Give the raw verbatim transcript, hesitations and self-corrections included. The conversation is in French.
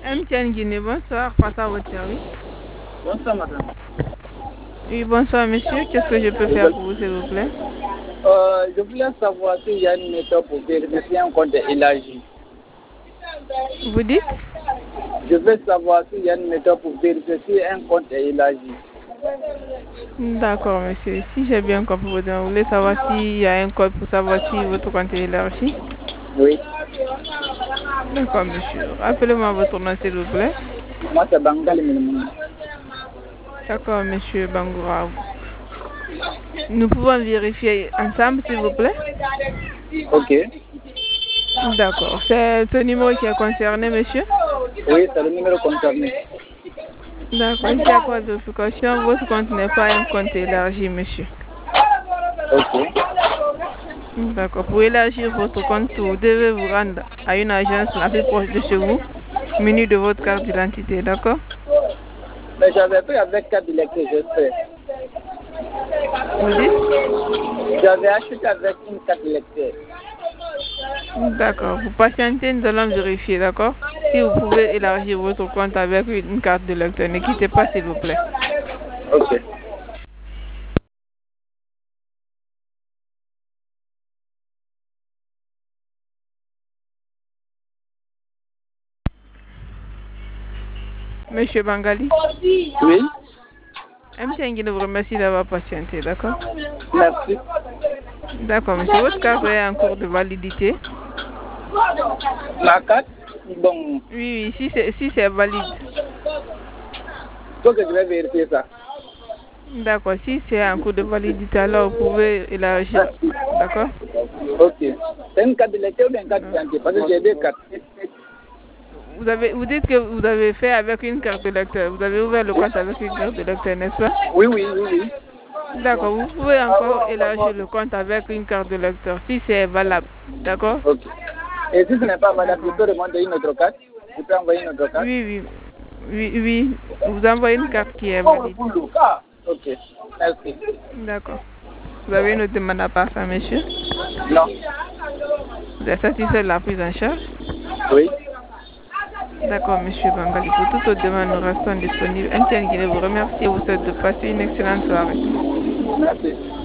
M T N Guinée, bonsoir, face à votre service. Bonsoir, madame. Oui, bonsoir, monsieur. Qu'est-ce que je peux faire pour vous, s'il vous plaît? Euh, je voulais savoir s'il y a une méthode pour vérifier un compte élargi. Vous dites? Je veux savoir s'il y a une méthode pour vérifier si un compte est élargi. D'accord, monsieur. Si j'ai bien compris, vous voulez savoir s'il y a un code pour savoir si votre compte est élargi? Oui. D'accord, monsieur. Rappelez-moi votre nom, s'il vous plaît. Moi, c'est Bangali Minimum. D'accord, monsieur Bangoura. Nous pouvons vérifier ensemble, s'il vous plaît? Ok. D'accord. C'est ce numéro qui est concerné, monsieur? Oui, c'est le numéro concerné. D'accord. Ici, à quoi de vérification, votre compte n'est pas un compte élargi, monsieur. Ok. D'accord. Pour élargir votre compte, vous devez vous rendre à une agence la plus proche de chez vous, muni de votre carte d'identité, d'accord? Mais j'avais pris avec carte d'électeur, j'espère. Vous dites? J'avais acheté avec une carte d'électeur. D'accord. Vous patientez, nous allons vérifier, d'accord? Si vous pouvez élargir votre compte avec une carte de lecteur, ne quittez pas, s'il vous plaît. Ok. Monsieur Bangali? Oui. M T N Guinée vous remercie d'avoir patienté, d'accord? Merci. D'accord, monsieur. Votre carte est en cours de validité? Ma carte? Bon. Oui, oui, si c'est si c'est valide. Faut que je vais vérifier ça. D'accord, si c'est en cours de validité, alors vous pouvez élargir, d'accord? Ok. C'est une carte d'électeur ou bien une carte d'identité? Parce que j'ai deux cartes. Vous avez, vous dites que vous avez fait avec une carte de lecteur. Vous avez ouvert le compte avec une carte de lecteur, n'est-ce pas? Oui, oui, oui, oui. D'accord, vous pouvez encore élargir le compte avec une carte de lecteur, si c'est valable, d'accord? Ok. Et si ce n'est pas valable, je peux demander une autre carte? Je peux envoyer une autre carte? Oui, oui, oui, oui. Vous envoyez une carte qui est valide. Ok. Merci. D'accord. Vous avez une autre demande à part ça, monsieur? Non. Vous êtes satisfait de la prise en charge? Oui. D'accord, monsieur Bangali. Pour toute autre demande, nous restons disponibles. M T N Guinée vous remercie et vous souhaite de passer une excellente soirée. Merci.